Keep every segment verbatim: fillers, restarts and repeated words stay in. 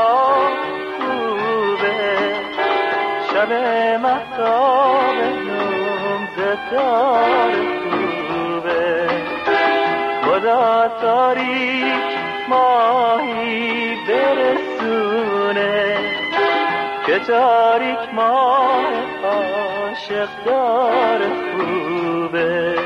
خوبه، شب مهتاب نوزدار خوبه. خدا تاریک ماهی برسونه که تاریک ماه عاشق دار خوبه.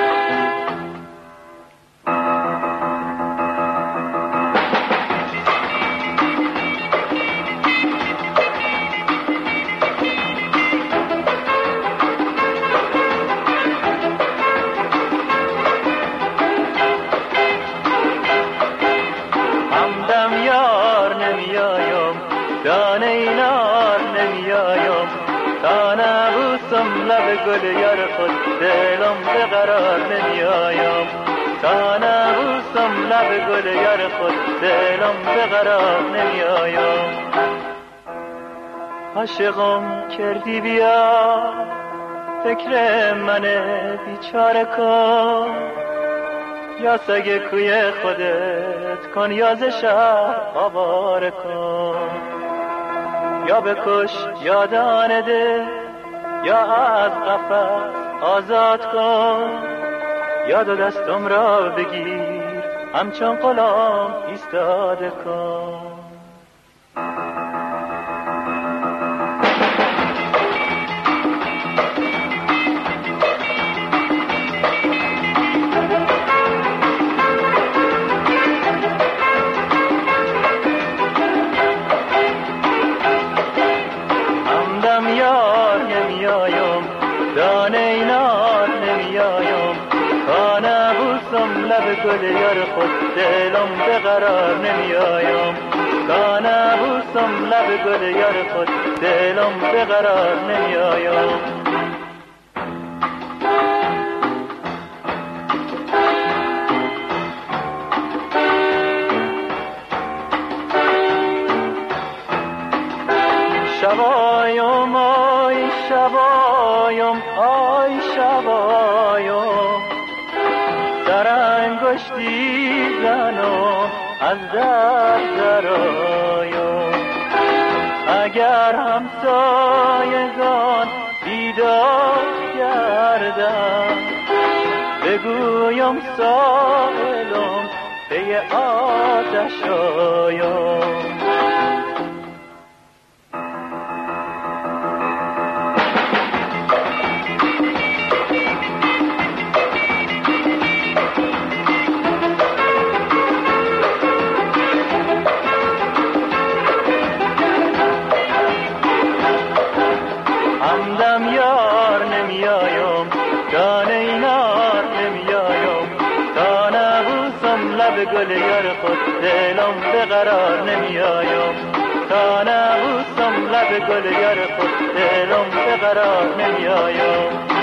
لب گل یار خود دلم به قرار نمیایم، تا نبوسم لب گل یار خود دلم به قرار نمیایم. عاشقم کردی بیا فکر من بیچاره کن، یا سگ کوی خودت کن یا ز شهر آواره کن، یا بکش یا دانه ده یا از قفس آزاد کن، یا دو دستم را بگیر همچون غلام ایستاده کن. لب گل یار خود دلم به قرار نمیایم، تا نبوسم لب گل یار خود دلم به قرار نمیایم. شبایم آی شبایم آی شبایم، در انگشتی زنم از در درایم. اگر همسایگان بیدار گردن، بگویم سائلم پی آتش آیم. گل یار خود دلم به قرار نمیایم، تا نبوسم لب گل یار خود دلم به قرار نمیایم.